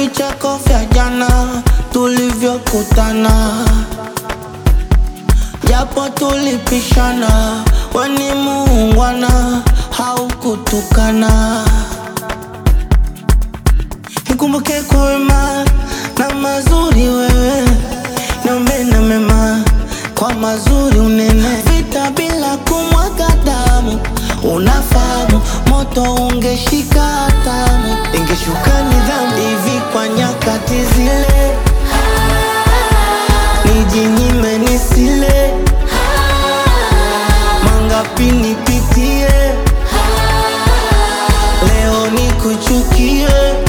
vicheko vya jana tulivyokutana, japo tulipishana, we ni muungwana, haukutukana. Nikumbuke kwa wema na mazuri wewe, niombe na mema kwa mazuri unene. Vita bila kumwaga damu, unafahamu moto ungeshika hatamu, ingeshuka nidhamu hivi kwa nyakati zile, nijinyime nisile, mangapi nipitie, leo nikuchukie.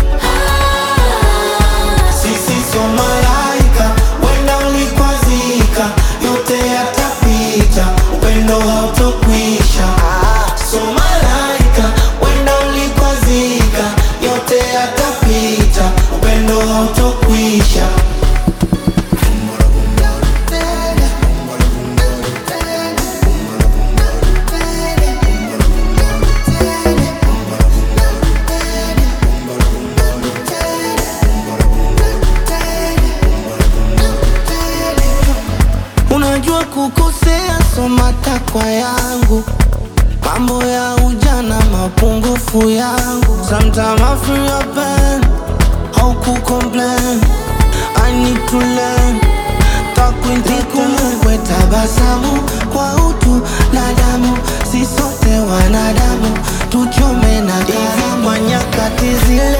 Sisi so malaika, wenda ulikwazika, yote yatapita, upendo hautokwisha. So malaika, wenda ulikwazika, yote yatapita, upendo hautokwisha. Unajua kukosea, so matakwa yangu, mambo ya ujana, mapungufu yangu. Sometimes I feel your pain, how could complain, I need to learn. Takumbukwe tabasamu kwa utu na damu, si sote wanadamu, tuchome na hivi kwa nyakati zile.